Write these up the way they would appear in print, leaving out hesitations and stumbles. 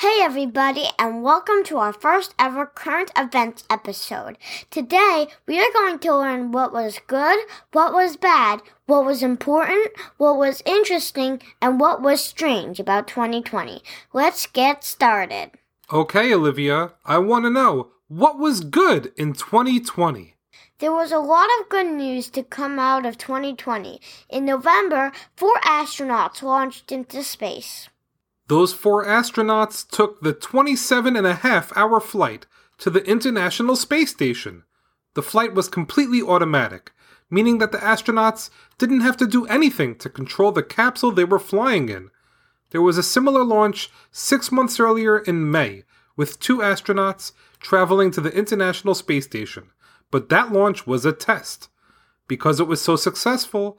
Hey everybody, and welcome to our first ever current events episode. Today, we are going to learn what was good, what was bad, what was important, what was interesting, and what was strange about 2020. Let's get started. Okay, Olivia, I want to know, what was good in 2020? There was a lot of good news to come out of 2020. In November, 4 astronauts launched into space. Those 4 astronauts took the 27-and-a-half-hour flight to the International Space Station. The flight was completely automatic, meaning that the astronauts didn't have to do anything to control the capsule they were flying in. There was a similar launch 6 months earlier in May, with 2 astronauts traveling to the International Space Station. But that launch was a test. Because it was so successful,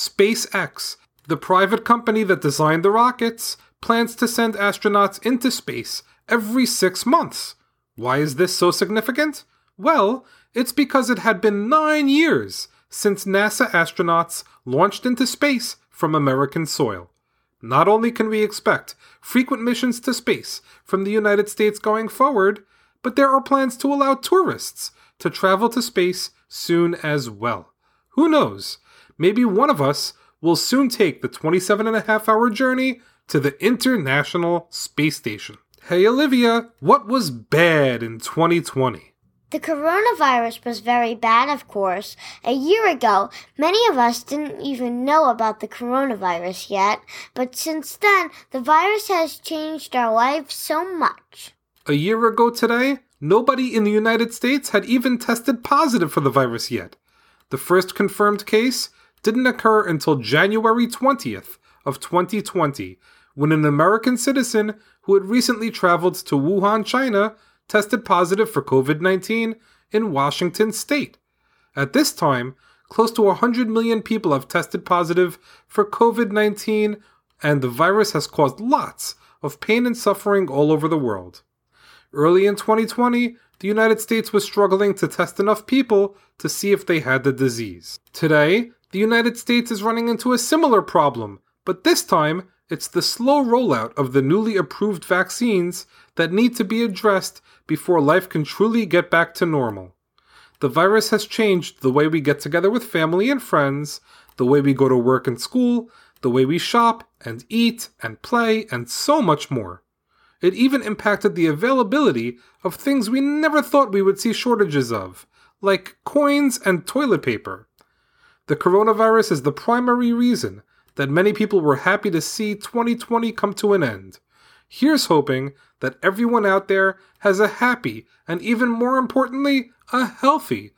SpaceX, the private company that designed the rockets, plans to send astronauts into space every 6 months. Why is this so significant? Well, it's because it had been 9 years since NASA astronauts launched into space from American soil. Not only can we expect frequent missions to space from the United States going forward, but there are plans to allow tourists to travel to space soon as well. Who knows? Maybe one of us will soon take the 27-and-a-half-hour journey to the International Space Station. Hey Olivia, what was bad in 2020? The coronavirus was very bad, of course. A year ago, many of us didn't even know about the coronavirus yet, but since then, the virus has changed our lives so much. A year ago today, nobody in the United States had even tested positive for the virus yet. The first confirmed case didn't occur until January 20th of 2020, when an American citizen who had recently traveled to Wuhan, China, tested positive for COVID-19 in Washington state. At this time, close to 100 million people have tested positive for COVID-19, and the virus has caused lots of pain and suffering all over the world. Early in 2020, the United States was struggling to test enough people to see if they had the disease. Today, the United States is running into a similar problem, but this time, it's the slow rollout of the newly approved vaccines that need to be addressed before life can truly get back to normal. The virus has changed the way we get together with family and friends, the way we go to work and school, the way we shop and eat and play, and so much more. It even impacted the availability of things we never thought we would see shortages of, like coins and toilet paper. The coronavirus is the primary reason that many people were happy to see 2020 come to an end. Here's hoping that everyone out there has a happy and, even more importantly, a healthy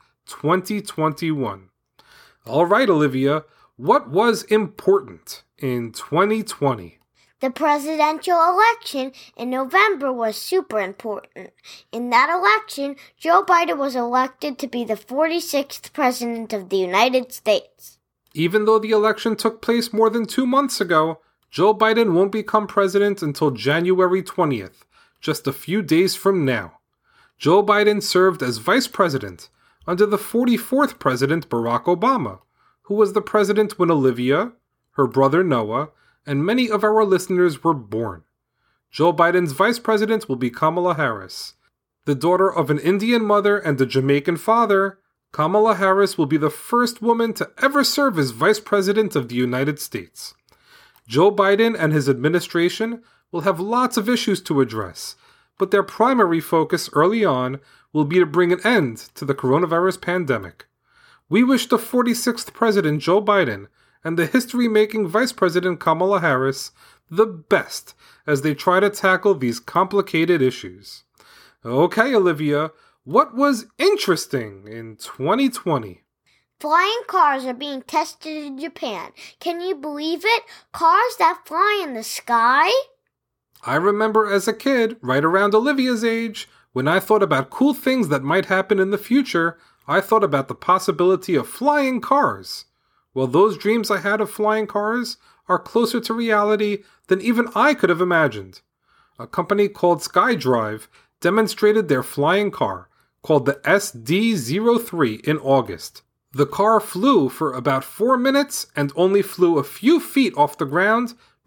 2021. All right, Olivia, what was important in 2020? The presidential election in November was super important. In that election, Joe Biden was elected to be the 46th president of the United States. Even though the election took place more than 2 months ago, Joe Biden won't become president until January 20th, just a few days from now. Joe Biden served as vice president under the 44th president Barack Obama, who was the president when Olivia, her brother Noah, and many of our listeners were born. Joe Biden's vice president will be Kamala Harris. The daughter of an Indian mother and a Jamaican father, Kamala Harris will be the first woman to ever serve as Vice President of the United States. Joe Biden and his administration will have lots of issues to address, but their primary focus early on will be to bring an end to the coronavirus pandemic. We wish the 46th President Joe Biden and the history-making Vice President Kamala Harris the best as they try to tackle these complicated issues. Okay, Olivia, what was interesting in 2020? Flying cars are being tested in Japan. Can you believe it? Cars that fly in the sky? I remember as a kid, right around Olivia's age, when I thought about cool things that might happen in the future, I thought about the possibility of flying cars. Well, those dreams I had of flying cars are closer to reality than even I could have imagined. A company called SkyDrive demonstrated their flying car, called the SD-03, in August. The car flew for about 4 minutes and only flew a few feet off the ground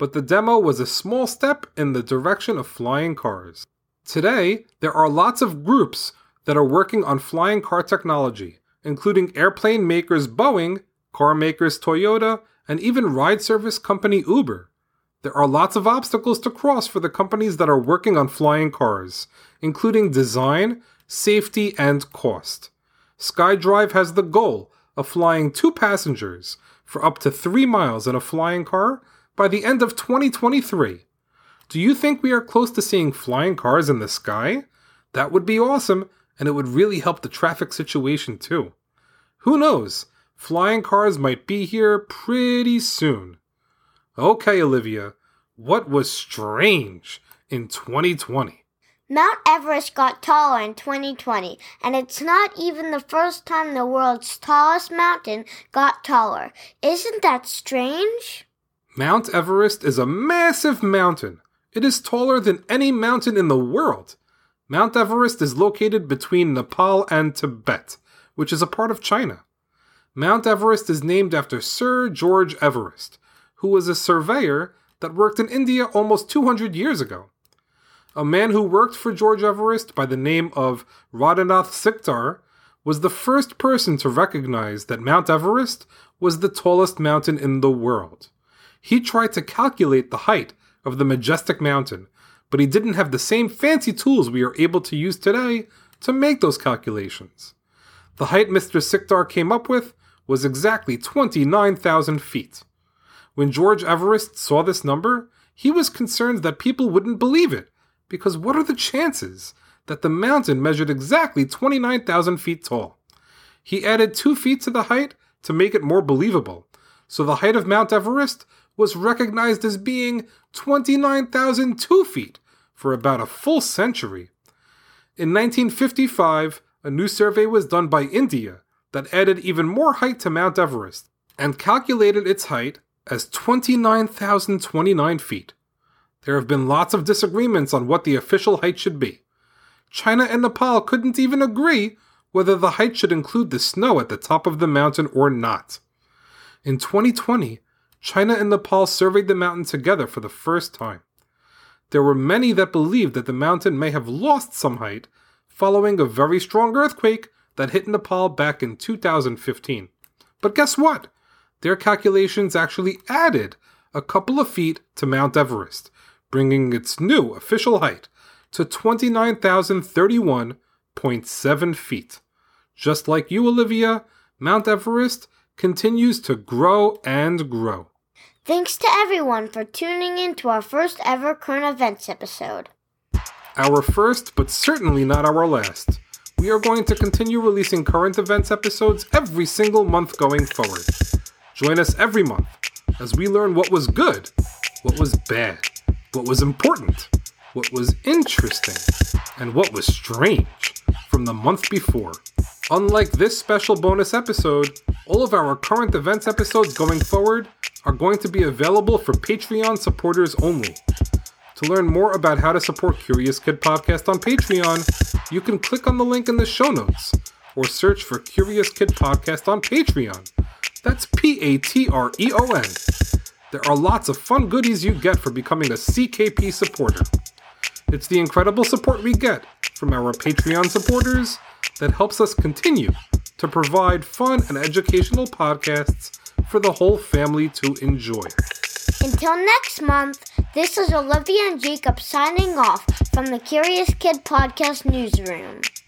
but the demo was a small step in the direction of flying cars. Today, there are lots of groups that are working on flying car technology, including airplane makers Boeing, car makers Toyota, and even ride service company Uber. There are lots of obstacles to cross for the companies that are working on flying cars, including design, safety, and cost. SkyDrive has the goal of flying 2 passengers for up to 3 miles in a flying car by the end of 2023. Do you think we are close to seeing flying cars in the sky? That would be awesome, and it would really help the traffic situation too. Who knows? Flying cars might be here pretty soon. Okay, Olivia, what was strange in 2020? Mount Everest got taller in 2020, and it's not even the first time the world's tallest mountain got taller. Isn't that strange? Mount Everest is a massive mountain. It is taller than any mountain in the world. Mount Everest is located between Nepal and Tibet, which is a part of China. Mount Everest is named after Sir George Everest, who was a surveyor that worked in India almost 200 years ago. A man who worked for George Everest by the name of Radhanath Sikdar was the first person to recognize that Mount Everest was the tallest mountain in the world. He tried to calculate the height of the majestic mountain, but he didn't have the same fancy tools we are able to use today to make those calculations. The height Mr. Sikdar came up with was exactly 29,000 feet. When George Everest saw this number, he was concerned that people wouldn't believe it, because what are the chances that the mountain measured exactly 29,000 feet tall? He added 2 feet to the height to make it more believable, so the height of Mount Everest was recognized as being 29,002 feet for about a full century. In 1955, a new survey was done by India that added even more height to Mount Everest and calculated its height as 29,029 feet. There have been lots of disagreements on what the official height should be. China and Nepal couldn't even agree whether the height should include the snow at the top of the mountain or not. In 2020, China and Nepal surveyed the mountain together for the first time. There were many that believed that the mountain may have lost some height following a very strong earthquake that hit Nepal back in 2015. But guess what? Their calculations actually added a couple of feet to Mount Everest, bringing its new official height to 29,031.7 feet. Just like you, Olivia, Mount Everest continues to grow and grow. Thanks to everyone for tuning in to our first ever current events episode. Our first, but certainly not our last. We are going to continue releasing current events episodes every single month going forward. Join us every month as we learn what was good, what was bad, what was important, what was interesting, and what was strange from the month before. Unlike this special bonus episode, all of our current events episodes going forward are going to be available for Patreon supporters only. To learn more about how to support Curious Kid Podcast on Patreon, you can click on the link in the show notes or search for Curious Kid Podcast on Patreon. That's Patreon. There are lots of fun goodies you get for becoming a CKP supporter. It's the incredible support we get from our Patreon supporters that helps us continue to provide fun and educational podcasts for the whole family to enjoy. Until next month, this is Olivia and Jacob signing off from the Curious Kid Podcast newsroom.